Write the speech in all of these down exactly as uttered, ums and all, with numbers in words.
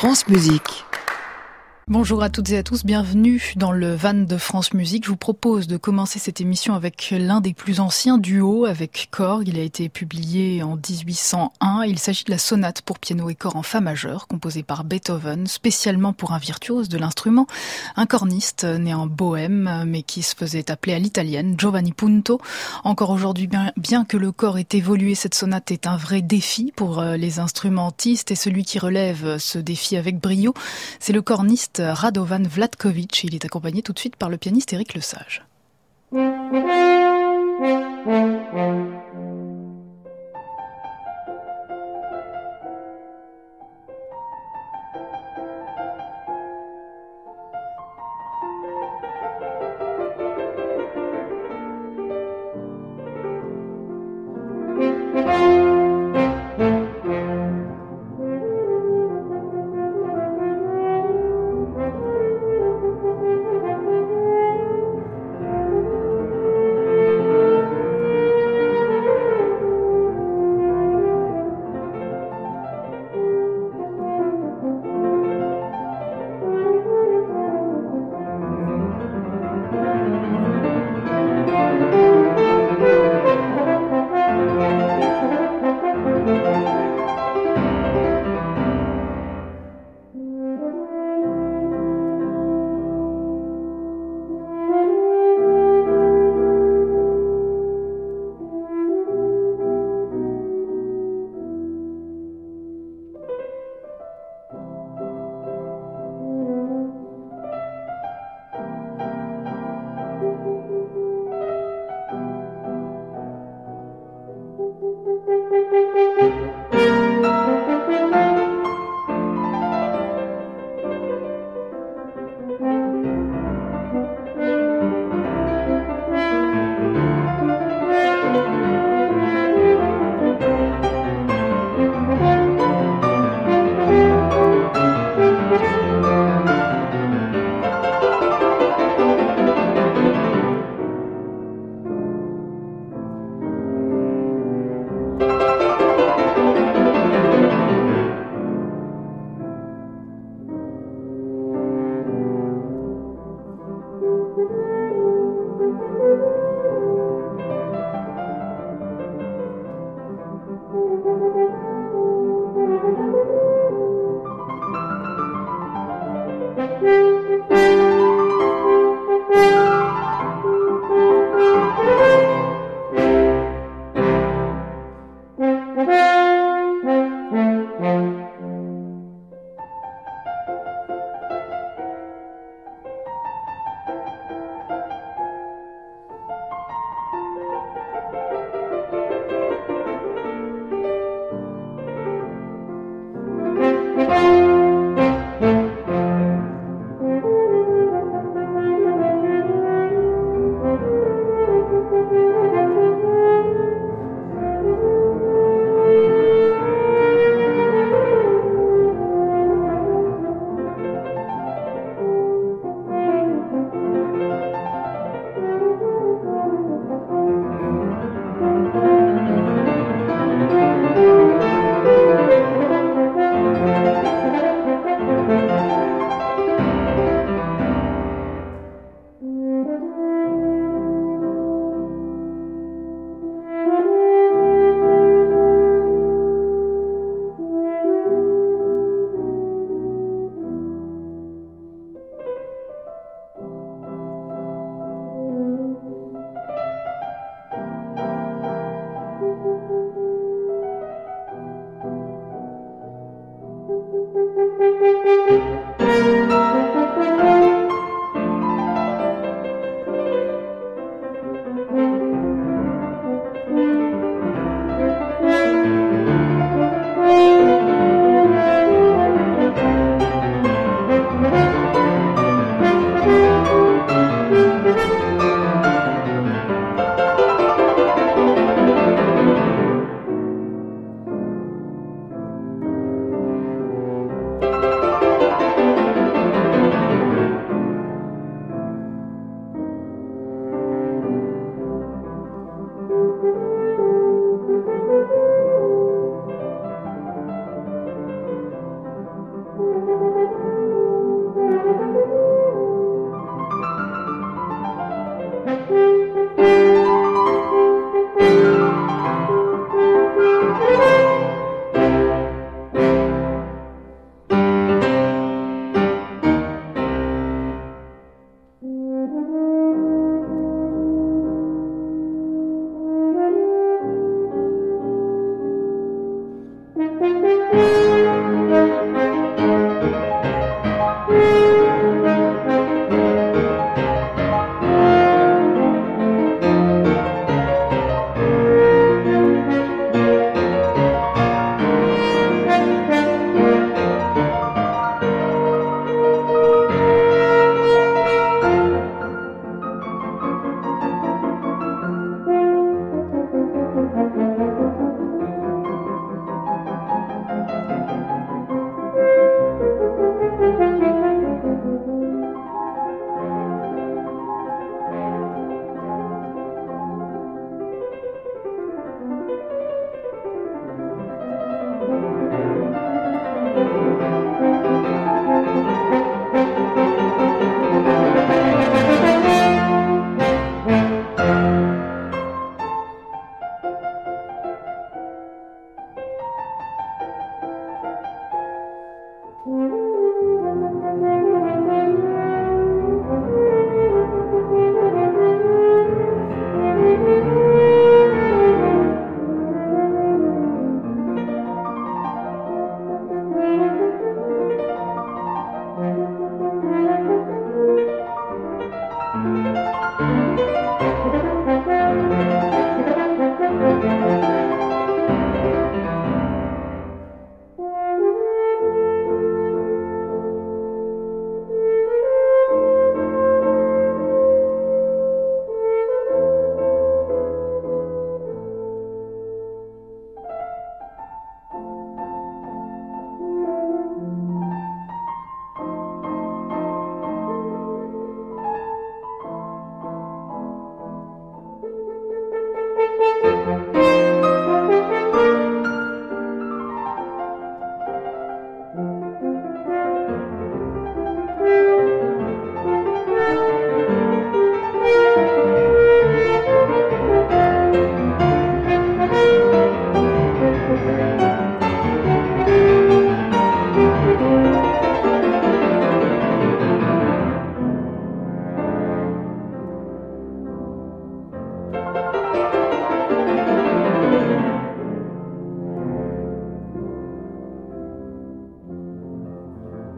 France Musique. Bonjour à toutes et à tous, bienvenue dans le van de France Musique. Je vous propose de commencer cette émission avec l'un des plus anciens duos avec Korg. Il a été publié en dix-huit cent un. Il s'agit de la sonate pour piano et corps en fa majeur, composée par Beethoven, spécialement pour un virtuose de l'instrument, un corniste né en Bohême, mais qui se faisait appeler à l'italienne, Giovanni Punto. Encore aujourd'hui, bien, bien que le corps ait évolué, cette sonate est un vrai défi pour les instrumentistes, et celui qui relève ce défi avec brio, c'est le corniste Radovan Vlatković. Il est accompagné tout de suite par le pianiste Éric Lesage.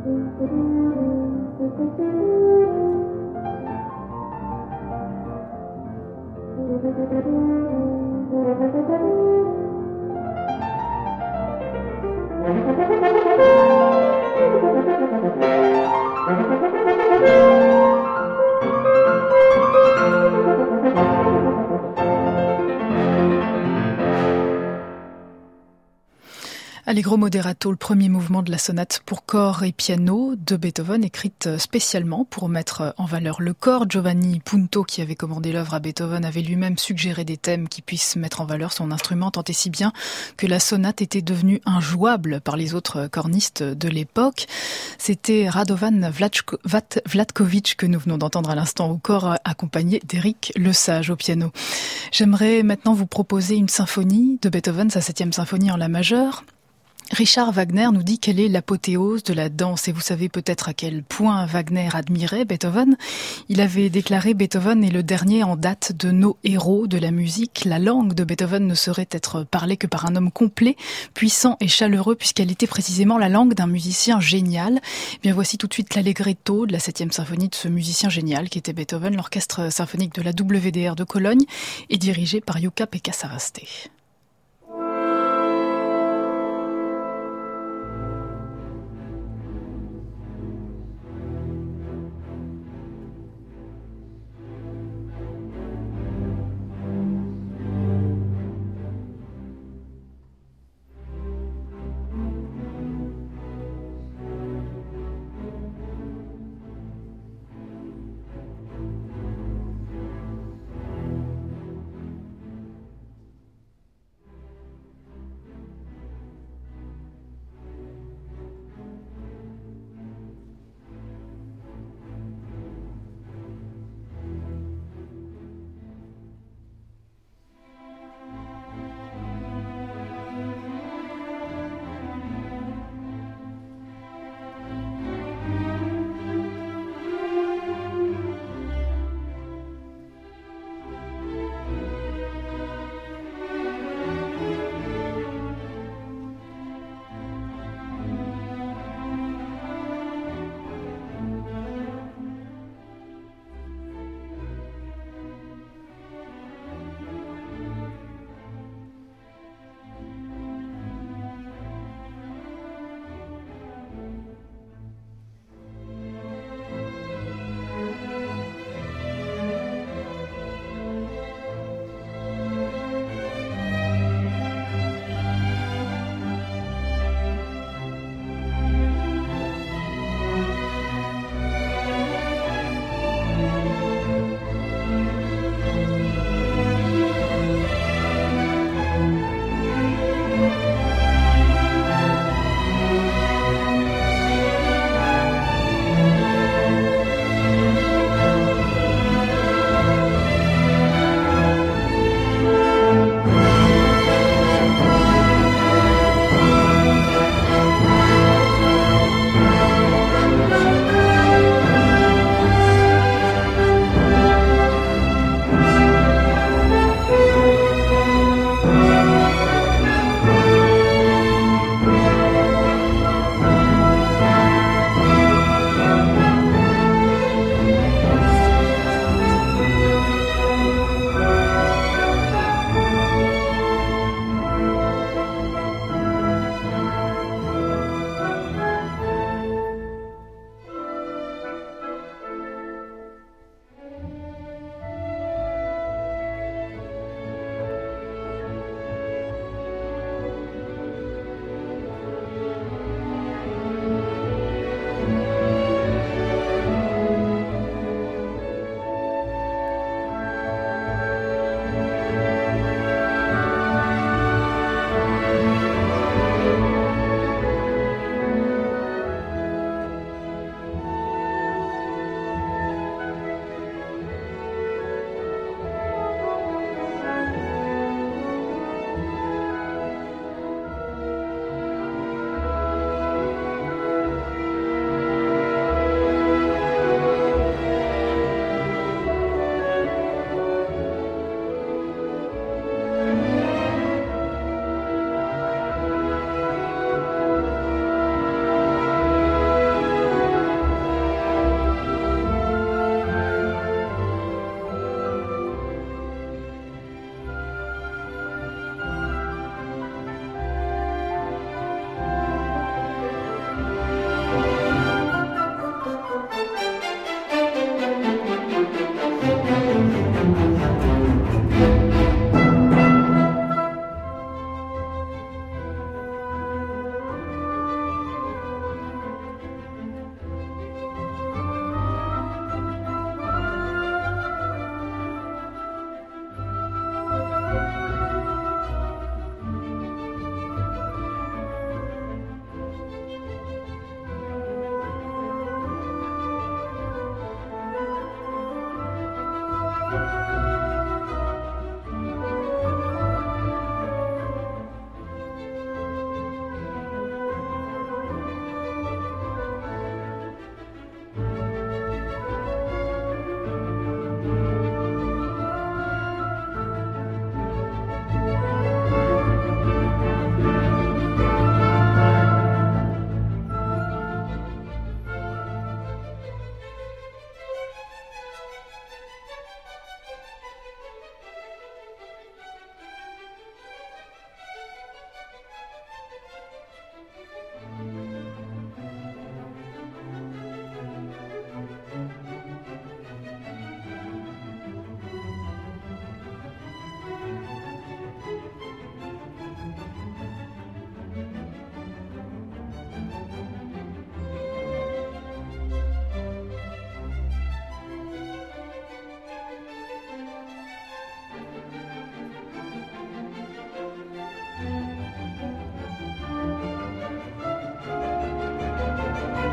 Allegro moderato, le premier mouvement de la sonate pour corps et piano de Beethoven, écrite spécialement pour mettre en valeur le corps. Giovanni Punto, qui avait commandé l'œuvre à Beethoven, avait lui-même suggéré des thèmes qui puissent mettre en valeur son instrument, tant et si bien que la sonate était devenue injouable par les autres cornistes de l'époque. C'était Radovan Vlatko- Vat- Vlatkovic que nous venons d'entendre à l'instant au corps, accompagné d'Éric Lesage au piano. J'aimerais maintenant vous proposer une symphonie de Beethoven, sa septième symphonie en la majeure. Richard Wagner nous dit quelle est l'apothéose de la danse, et vous savez peut-être à quel point Wagner admirait Beethoven. Il avait déclaré: Beethoven est le dernier en date de nos héros de la musique. La langue de Beethoven ne saurait être parlée que par un homme complet, puissant et chaleureux, puisqu'elle était précisément la langue d'un musicien génial. Eh bien voici tout de suite l'allegretto de la septième symphonie de ce musicien génial qui était Beethoven. L'orchestre symphonique de la W D R de Cologne est dirigé par Jukka-Pekka Saraste.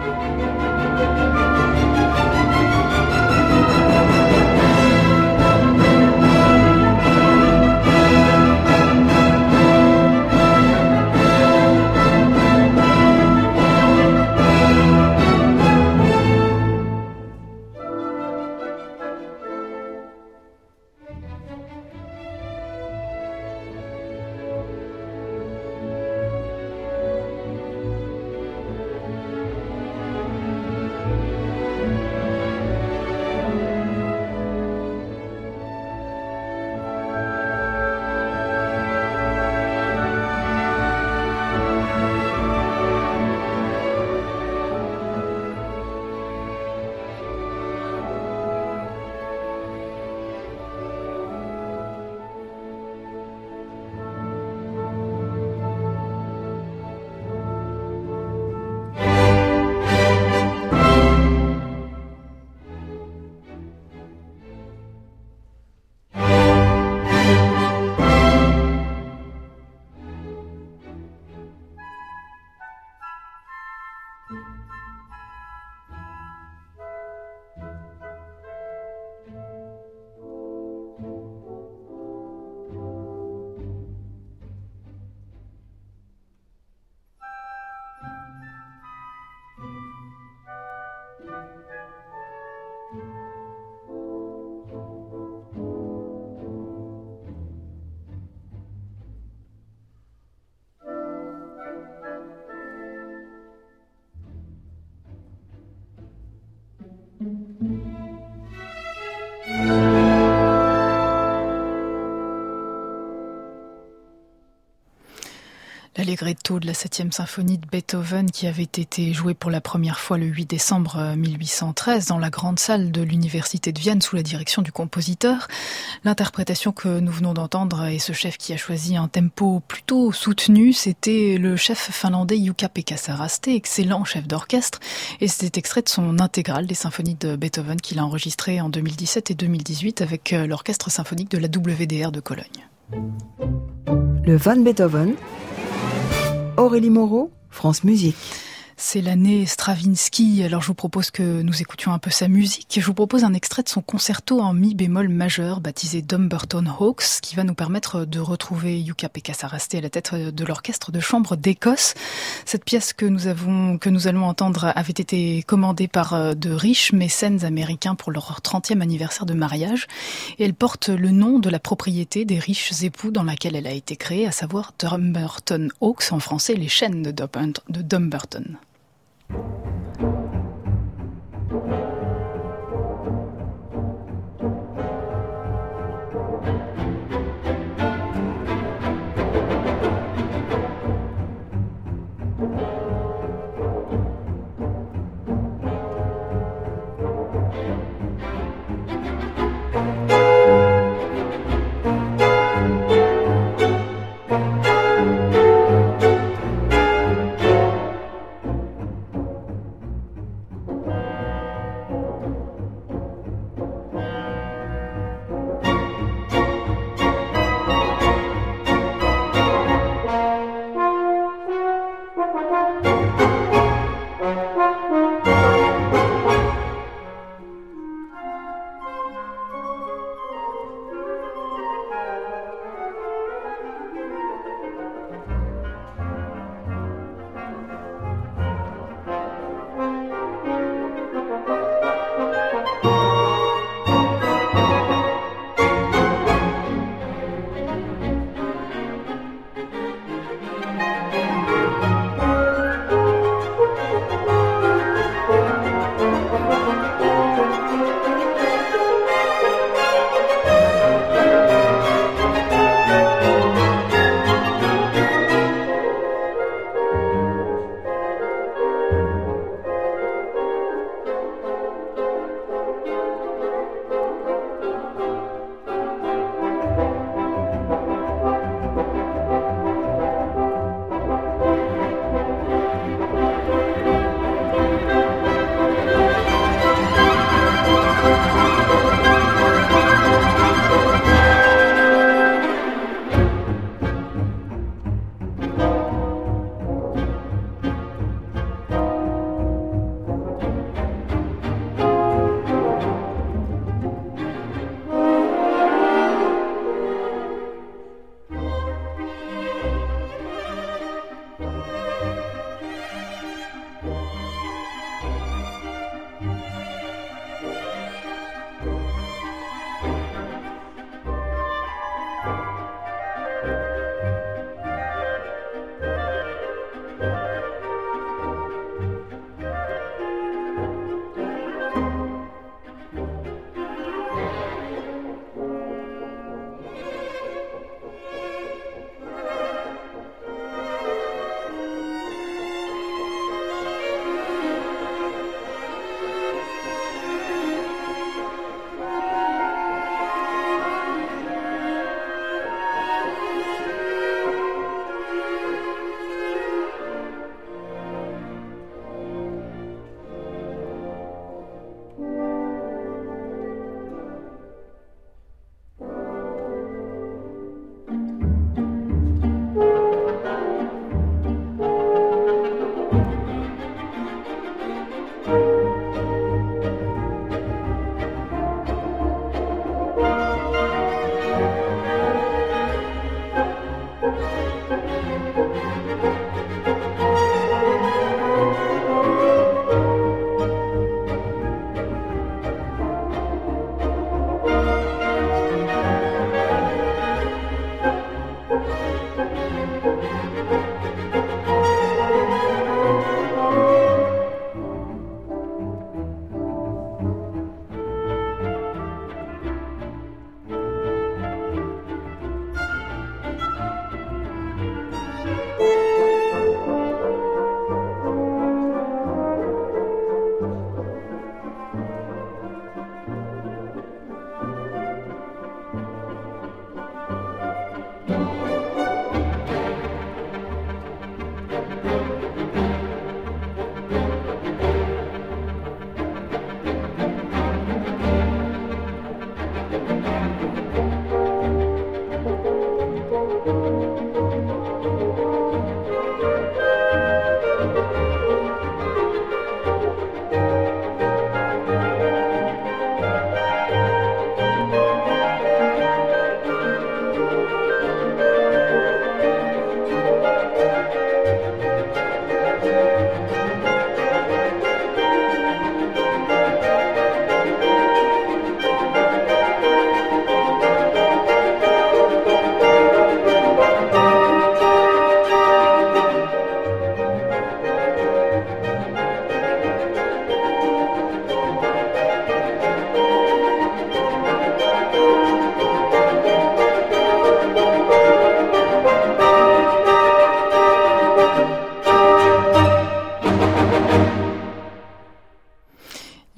L'Allegretto de la septième symphonie de Beethoven qui avait été jouée pour la première fois le huit décembre mille huit cent treize dans la grande salle de l'Université de Vienne sous la direction du compositeur. L'interprétation que nous venons d'entendre et ce chef qui a choisi un tempo plutôt soutenu, c'était le chef finlandais Jukka-Pekka Saraste, excellent chef d'orchestre, et c'était extrait de son intégrale des symphonies de Beethoven qu'il a enregistré en deux mille dix-sept et deux mille dix-huit avec l'orchestre symphonique de la W D R de Cologne. Le Van Beethoven, Aurélie Moreau, France Musique. C'est l'année Stravinsky, alors je vous propose que nous écoutions un peu sa musique. Je vous propose un extrait de son concerto en mi bémol majeur, baptisé Dumbarton Oaks, qui va nous permettre de retrouver Jukka-Pekka Saraste à la tête de l'orchestre de chambre d'Écosse. Cette pièce que nous avons, que nous allons entendre avait été commandée par de riches mécènes américains pour leur trentième anniversaire de mariage, et elle porte le nom de la propriété des riches époux dans laquelle elle a été créée, à savoir Dumbarton Oaks, en français les chênes de Dumbarton.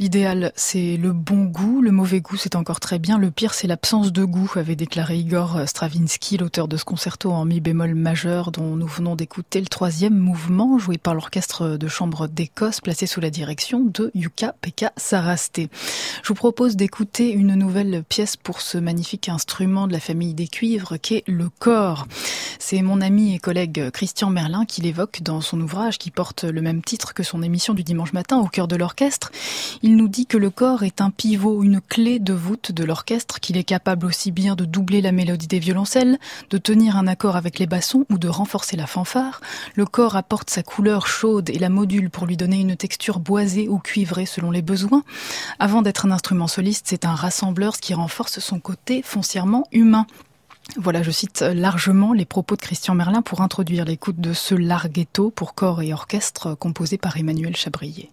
L'idéal, c'est le bon goût, le mauvais goût, c'est encore très bien. Le pire, c'est l'absence de goût, avait déclaré Igor Stravinsky, l'auteur de ce concerto en mi bémol majeur dont nous venons d'écouter le troisième mouvement, joué par l'orchestre de chambre d'Écosse, placé sous la direction de Jukka-Pekka Saraste. Je vous propose d'écouter une nouvelle pièce pour ce magnifique instrument de la famille des cuivres qu'est le cor. C'est mon ami et collègue Christian Merlin qui l'évoque dans son ouvrage qui porte le même titre que son émission du dimanche matin au cœur de l'orchestre. Il nous dit que le cor est un pivot, une clé de voûte de l'orchestre, qu'il est capable aussi bien de doubler la mélodie des violoncelles, de tenir un accord avec les bassons ou de renforcer la fanfare. Le cor apporte sa couleur chaude et la module pour lui donner une texture boisée ou cuivrée selon les besoins. Avant d'être un instrument soliste, c'est un rassembleur, ce qui renforce son côté foncièrement humain. Voilà, je cite largement les propos de Christian Merlin pour introduire l'écoute de ce larghetto pour corps et orchestre composé par Emmanuel Chabrier.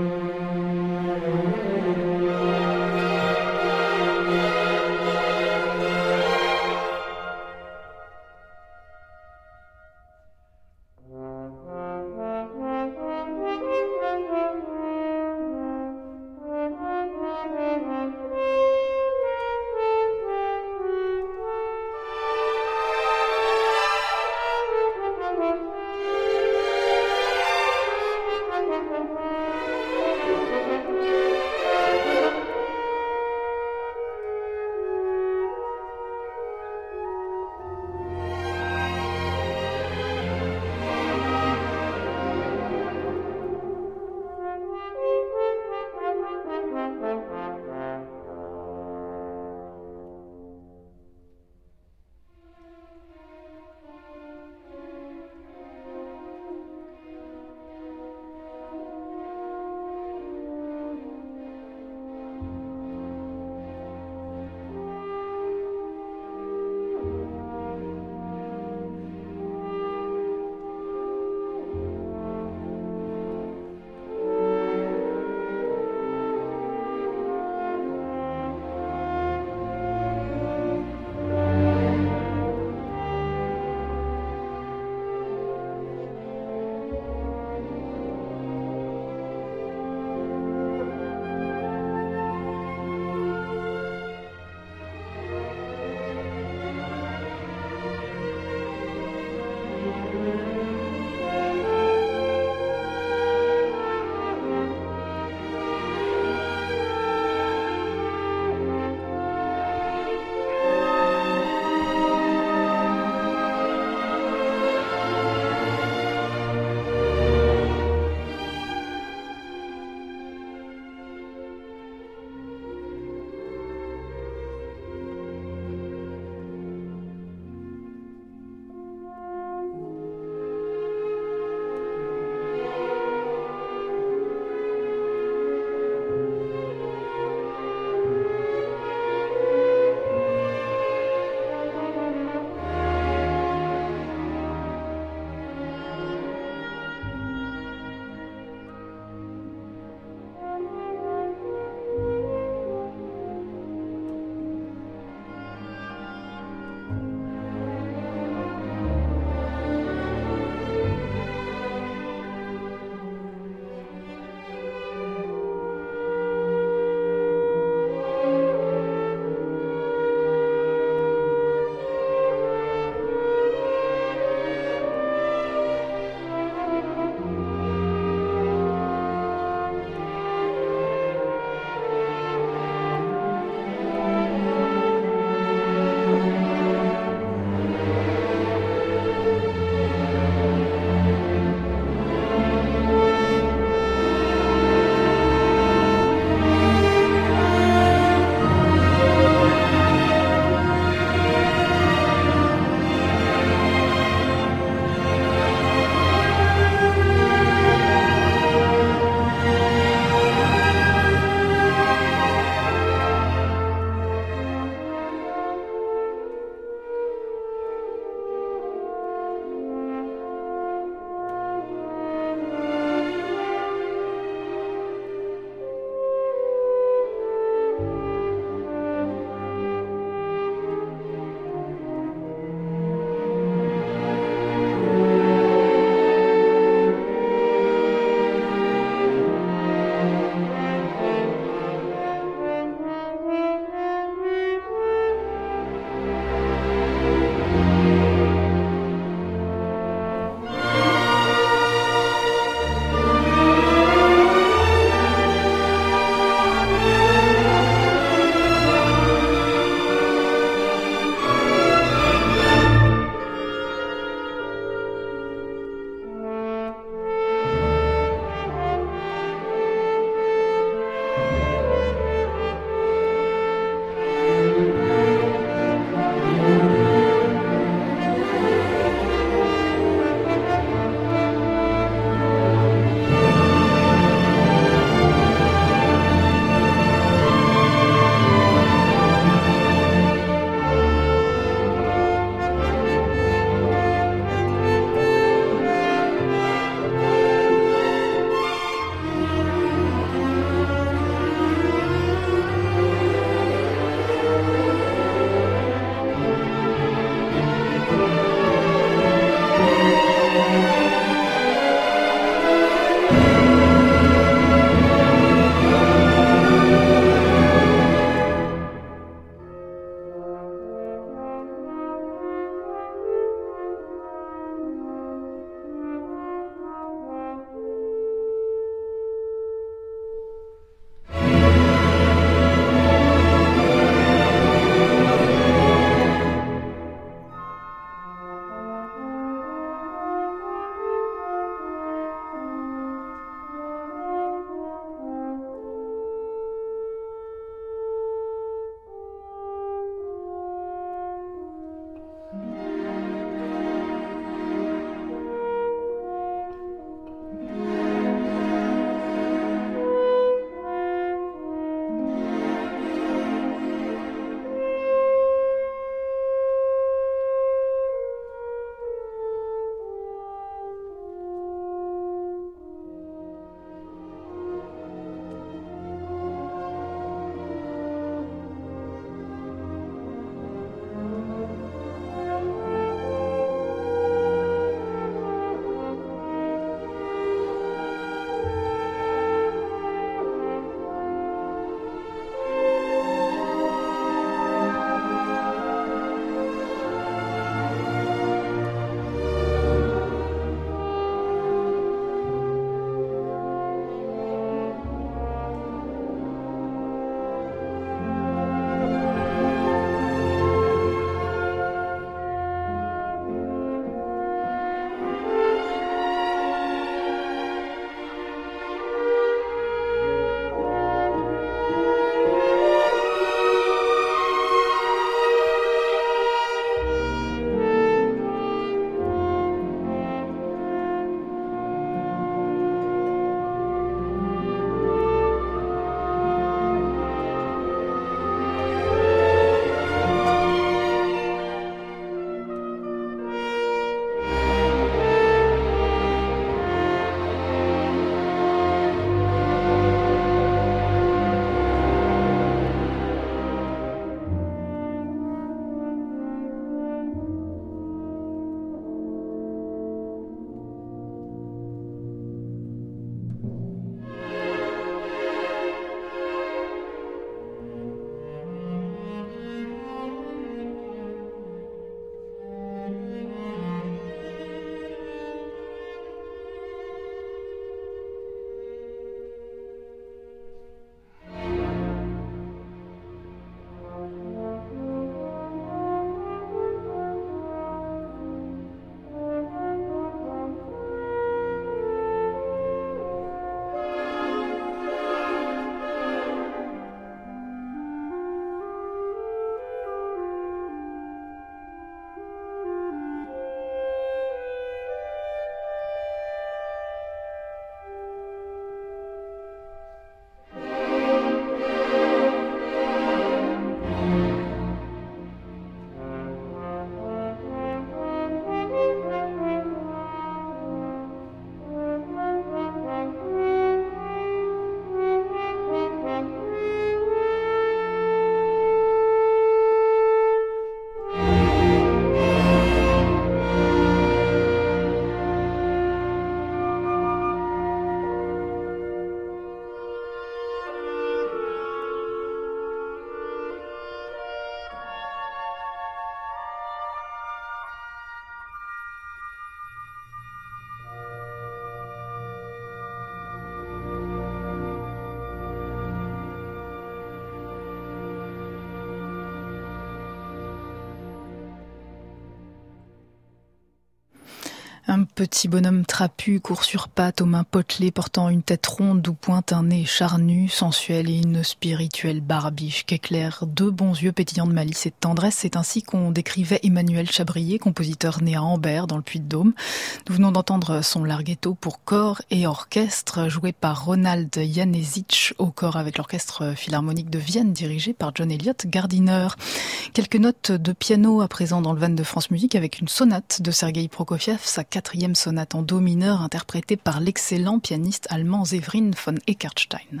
Un petit bonhomme trapu court sur pattes, aux mains potelées, portant une tête ronde d'où pointe un nez charnu, sensuel et une spirituelle barbiche qu'éclairent deux bons yeux pétillants de malice et de tendresse. C'est ainsi qu'on décrivait Emmanuel Chabrier, compositeur né à Ambert, dans le Puy-de-Dôme. Nous venons d'entendre son larghetto pour corps et orchestre, joué par Ronald Janesic, au corps avec l'Orchestre Philharmonique de Vienne, dirigé par John Elliott Gardiner. Quelques notes de piano à présent dans le van de France Musique, avec une sonate de Sergueï Prokofiev, sa quatrième sonate en do mineur, interprétée par l'excellent pianiste allemand Severin von Eckartstein.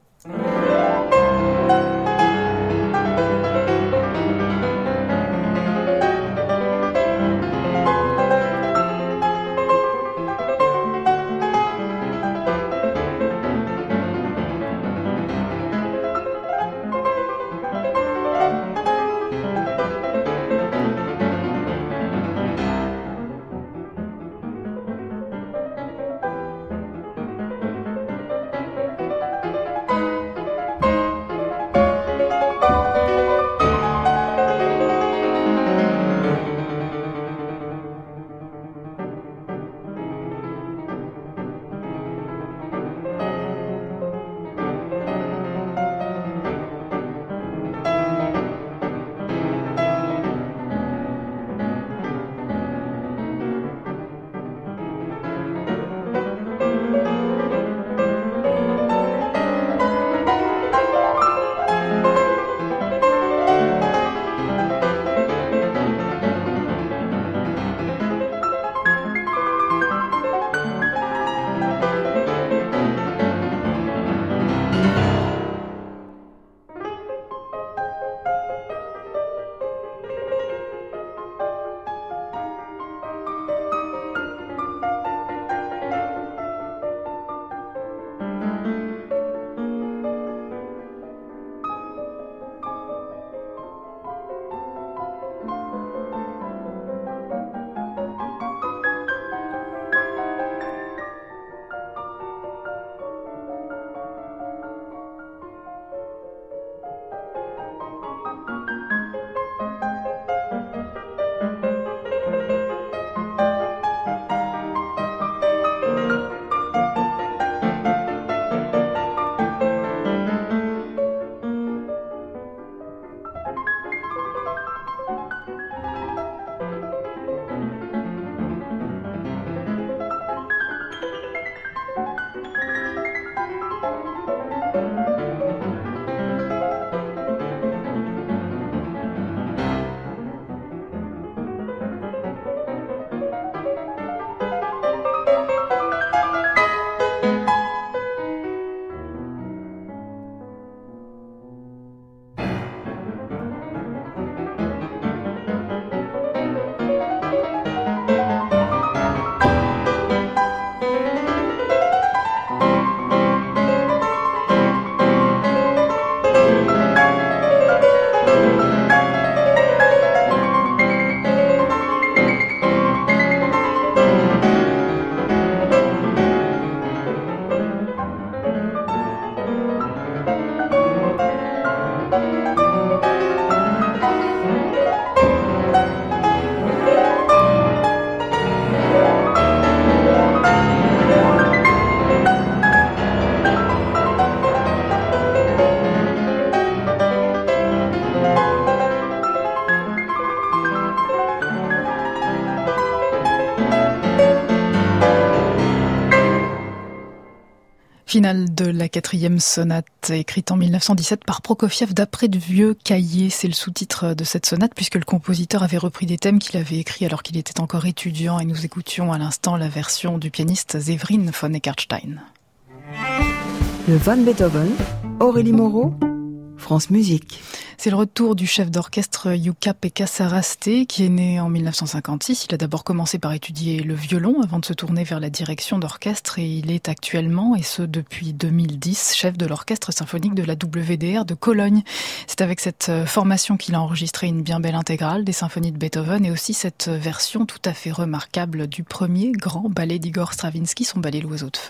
Finale de la quatrième sonate, écrite en mille neuf cent dix-sept par Prokofiev d'après de vieux cahiers. C'est le sous-titre de cette sonate, puisque le compositeur avait repris des thèmes qu'il avait écrits alors qu'il était encore étudiant, et nous écoutions à l'instant la version du pianiste Severin von Eckartstein. Le Van Beethoven, Aurélie Moreau, France Musique. C'est le retour du chef d'orchestre Jukka-Pekka Saraste, qui est né en mille neuf cent cinquante-six. Il a d'abord commencé par étudier le violon avant de se tourner vers la direction d'orchestre, et il est actuellement, et ce depuis deux mille dix, chef de l'orchestre symphonique de la W D R de Cologne. C'est avec cette formation qu'il a enregistré une bien belle intégrale des symphonies de Beethoven, et aussi cette version tout à fait remarquable du premier grand ballet d'Igor Stravinsky, son ballet L'Oiseau de Feu.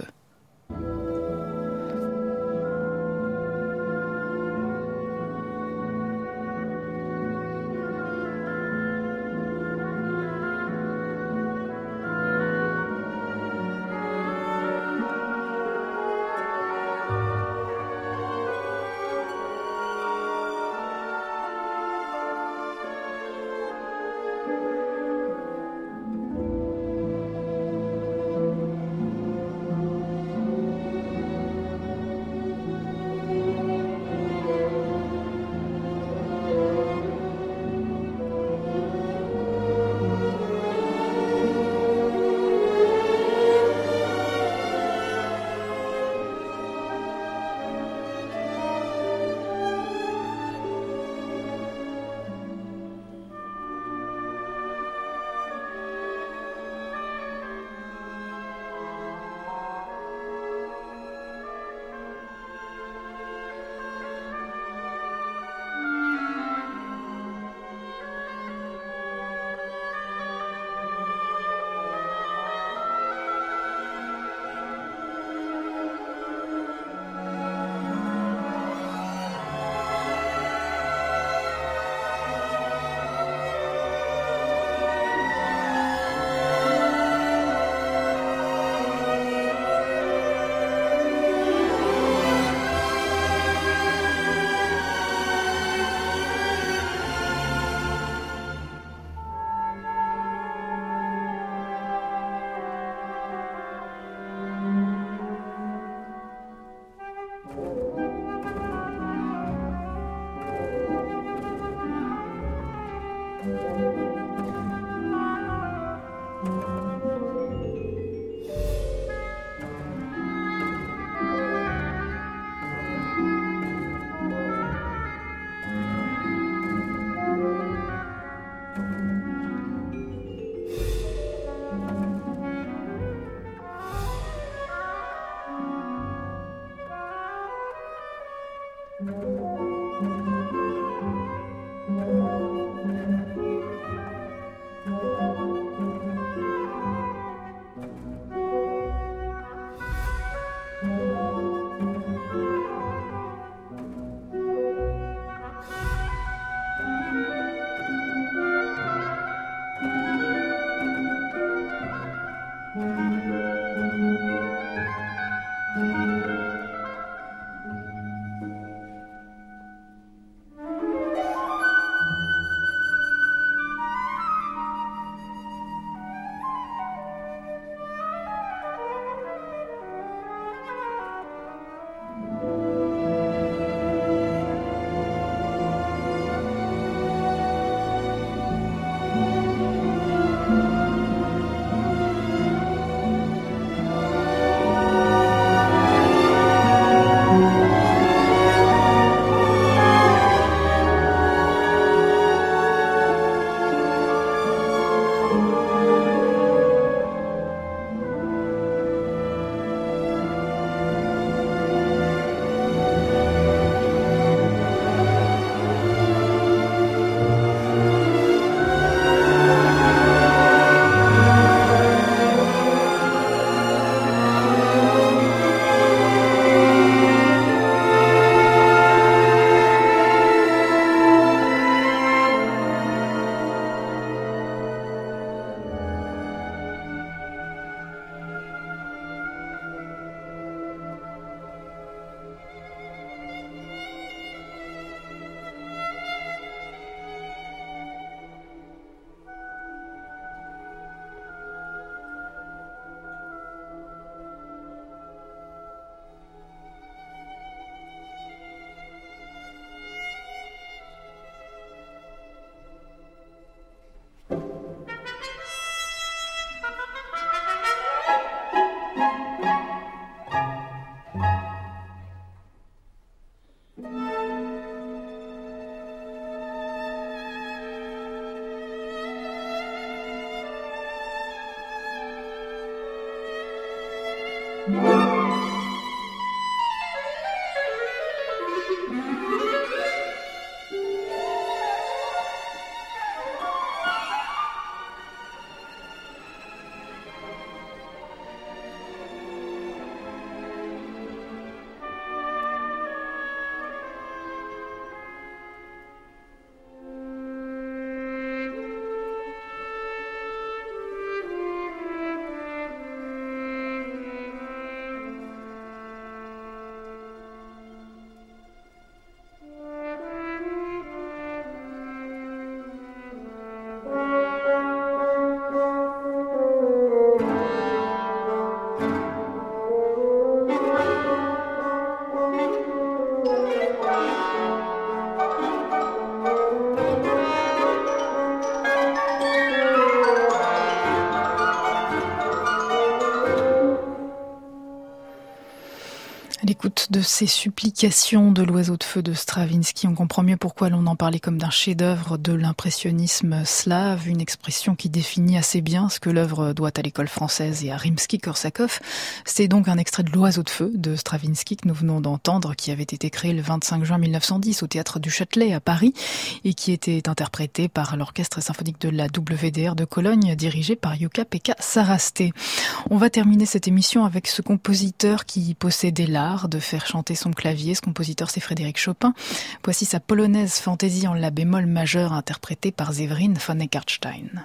l'écoute de ces supplications de l'oiseau de feu de Stravinsky, on comprend mieux pourquoi l'on en parlait comme d'un chef-d'œuvre de l'impressionnisme slave, une expression qui définit assez bien ce que l'œuvre doit à l'école française et à Rimsky-Korsakov. C'est donc un extrait de l'oiseau de feu de Stravinsky que nous venons d'entendre, qui avait été créé le vingt-cinq juin mille neuf cent dix au Théâtre du Châtelet à Paris et qui était interprété par l'Orchestre symphonique de la W D R de Cologne, dirigé par Jukka-Pekka Saraste. On va terminer cette émission avec ce compositeur qui possédait l'art de faire chanter son clavier. Ce compositeur, c'est Frédéric Chopin. Voici sa polonaise fantaisie en la bémol majeur interprétée par Séverine von Eckartstein.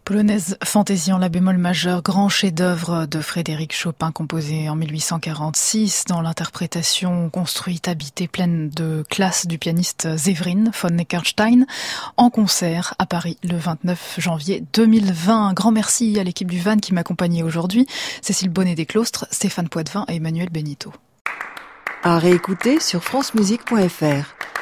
Polonaise fantaisie en la bémol majeur, grand chef-d'œuvre de Frédéric Chopin, composé en mille huit cent quarante-six, dans l'interprétation construite, habitée, pleine de classe du pianiste Séverin von Neckarstein, en concert à Paris le vingt-neuf janvier deux mille vingt. Un grand merci à l'équipe du V A N qui m'accompagnait aujourd'hui, Cécile Bonnet des Clostres, Stéphane Poitvin et Emmanuel Benito. À réécouter sur francemusique point f r.